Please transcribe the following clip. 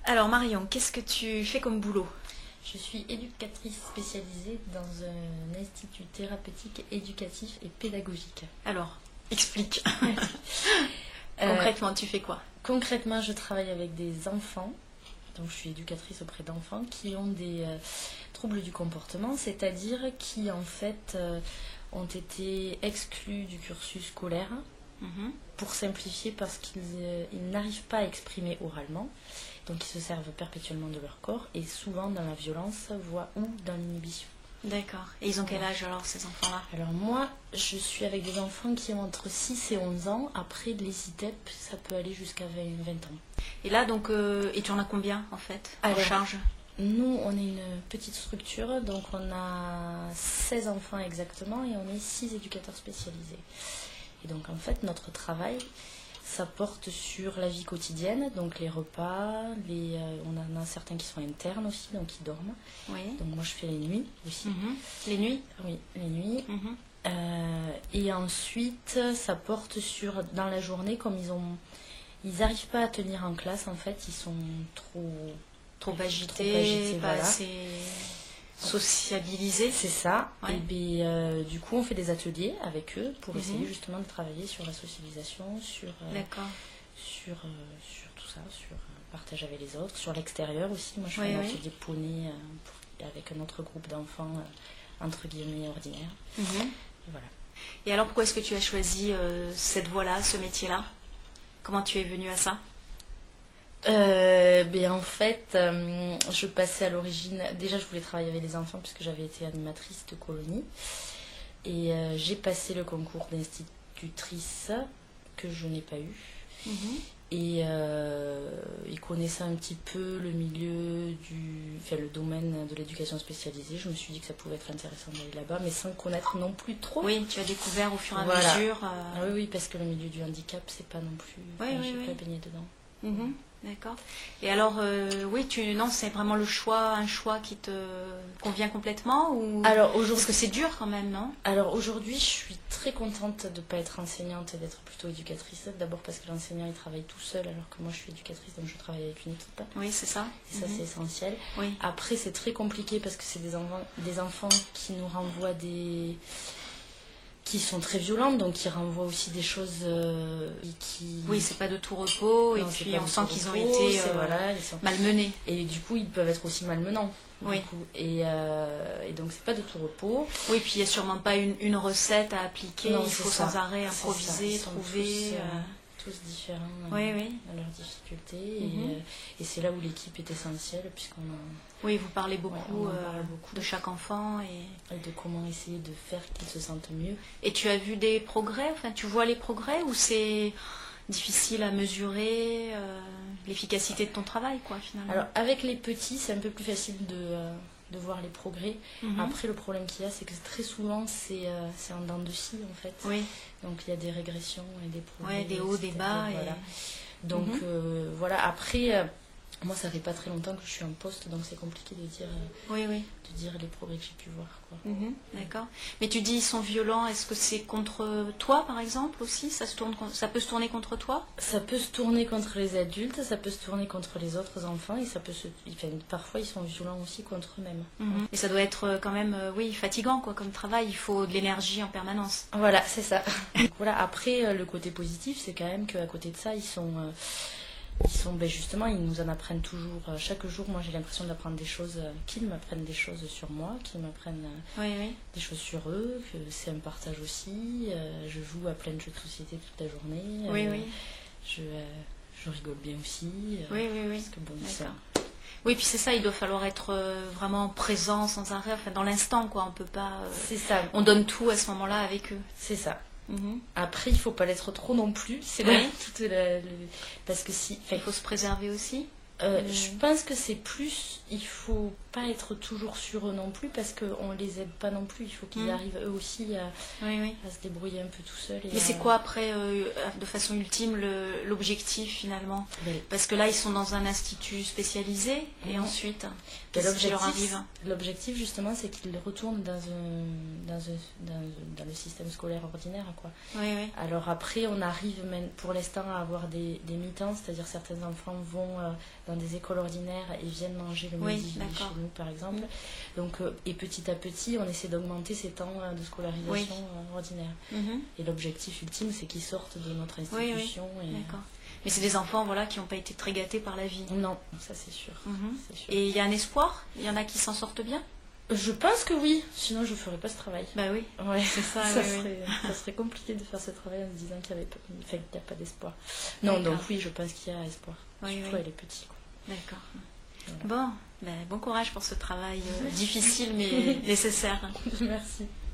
Alors Marion, qu'est-ce que tu fais comme boulot? Je suis éducatrice spécialisée dans un institut thérapeutique, éducatif et pédagogique. Alors, explique. Euh, Concrètement, tu fais quoi? Concrètement, je travaille avec des enfants, donc je suis éducatrice auprès d'enfants qui ont des troubles du comportement, c'est-à-dire qui en fait ont été exclus du cursus scolaire, pour simplifier parce qu'ils n'arrivent pas à exprimer oralement, donc ils se servent perpétuellement de leur corps et souvent dans la violence, voire ou dans l'inhibition. D'accord. Et ils ont quel âge alors ces enfants-là? Alors moi, je suis avec des enfants qui ont entre 6 et 11 ans. Après, les ITEP, ça peut aller jusqu'à 20 ans. Et là, donc, et tu en as combien en fait en Alors, charge? Nous, on est une petite structure, donc on a 16 enfants exactement et on est 6 éducateurs spécialisés. Et donc en fait, notre travail, ça porte sur la vie quotidienne, donc les repas, on en a certains qui sont internes aussi, donc qui dorment. Oui. Donc moi, je fais les nuits aussi. Les nuits? Oui, les nuits. Et ensuite, ça porte sur, dans la journée, comme ils n'arrivent pas à tenir en classe, en fait, ils sont Trop agités, pas voilà. assez sociabilisés. C'est ça. Ouais. Et bien, du coup, on fait des ateliers avec eux pour essayer justement de travailler sur la socialisation, sur tout ça, sur partage avec les autres, sur l'extérieur aussi. Moi, je fais un atelier poney avec un autre groupe d'enfants, entre guillemets, ordinaires. Et voilà. Et alors, pourquoi est-ce que tu as choisi cette voie-là, ce métier-là? Comment tu es venue à ça? En fait, je passais à l'origine. Déjà, je voulais travailler avec les enfants puisque j'avais été animatrice de colonie. Et j'ai passé le concours d'institutrice que je n'ai pas eu. Et connaissant un petit peu le milieu le domaine de l'éducation spécialisée, je me suis dit que ça pouvait être intéressant d'aller là-bas, mais sans connaître non plus trop. Oui, tu as découvert au fur et à mesure. Oui, parce que le milieu du handicap, c'est pas non plus. J'ai pas baigné dedans. D'accord. Et alors, non, c'est vraiment un choix qui te convient complètement ou... Alors aujourd'hui, parce que c'est dur quand même, non? Alors aujourd'hui, je suis très contente de ne pas être enseignante et d'être plutôt éducatrice. D'abord parce que l'enseignant, il travaille tout seul, alors que moi, je suis éducatrice, donc je travaille avec une équipe. Oui, c'est ça. Et ça, c'est essentiel. Oui. Après, c'est très compliqué parce que c'est des enfants qui nous renvoient qui sont très violentes, donc qui renvoient aussi des choses qui... Oui, c'est pas de tout repos, non, et puis on sent qu'ils ont été ils sont... malmenés. Et du coup, ils peuvent être aussi malmenants. Oui. Et donc, c'est pas de tout repos. Oui, puis il n'y a sûrement pas une recette à appliquer, non, il faut sans arrêt improviser, trouver... tous différents dans leurs difficultés. Et c'est là où l'équipe est essentielle, puisqu'on... Oui, vous parlez beaucoup, beaucoup de chaque enfant et de comment essayer de faire qu'ils se sentent mieux. Et tu as vu des progrès? Enfin, tu vois les progrès ou c'est difficile à mesurer l'efficacité de ton travail, quoi, finalement? Alors, avec les petits, c'est un peu plus facile de voir les progrès. Après, le problème qu'il y a, c'est que très souvent, c'est en dents de scie, en fait. Oui. Donc, il y a des régressions et des progrès. Oui, des hauts, des bas. Voilà. Donc, voilà. Après... moi, ça fait pas très longtemps que je suis en poste, donc c'est compliqué de dire, de dire les progrès que j'ai pu voir. D'accord. Mais tu dis ils sont violents, est-ce que c'est contre toi, par exemple, aussi? Ça peut se tourner contre toi? Ça peut se tourner contre les adultes, ça peut se tourner contre les autres enfants, et parfois ils sont violents aussi contre eux-mêmes. Et ça doit être quand même, fatigant, quoi, comme travail. Il faut de l'énergie en permanence. Voilà, c'est ça. Donc, voilà. Après, le côté positif, c'est quand même qu'à côté de ça, ils sont justement, ils nous en apprennent toujours. Chaque jour, moi, j'ai l'impression d'apprendre des choses, qu'ils m'apprennent des choses sur moi, qu'ils m'apprennent des choses sur eux, que c'est un partage aussi. Je joue à plein de jeux de société toute la journée. Je rigole bien aussi. Parce que bon, ça... Oui, puis c'est ça, il doit falloir être vraiment présent sans arrêt, enfin, dans l'instant, quoi. On peut pas... C'est ça. On donne tout à ce moment-là avec eux. C'est ça. Après, il faut pas l'être trop non plus. C'est parce que il faut se préserver aussi. Je pense que c'est plus, il faut pas être toujours sur eux non plus parce qu'on les aide pas non plus. Il faut qu'ils arrivent eux aussi à se débrouiller un peu tout seuls. Mais c'est quoi après, de façon ultime, l'objectif finalement? Parce que là, ils sont dans un institut spécialisé et ensuite, qu'est-ce qui leur arrive? L'objectif justement, c'est qu'ils retournent dans le système scolaire ordinaire, quoi. Alors après, on arrive même pour l'instant à avoir des mi-temps, c'est-à-dire certains enfants vont dans des écoles ordinaires et viennent manger le midi chez nous, par exemple. Donc, et petit à petit, on essaie d'augmenter ces temps de scolarisation ordinaire. Et l'objectif ultime, c'est qu'ils sortent de notre institution. D'accord. Mais c'est des enfants qui n'ont pas été très gâtés par la vie. Non, ça c'est sûr. C'est sûr. Et il y a un espoir? Il y en a qui s'en sortent bien? Je pense que oui, sinon je ne ferais pas ce travail. Bah oui, c'est ça. Ça serait compliqué de faire ce travail en se disant qu'il n'y a pas d'espoir. Non, donc oui, je pense qu'il y a espoir. Surtout elle est petite. D'accord. Voilà. Bon courage pour ce travail difficile mais nécessaire. Merci.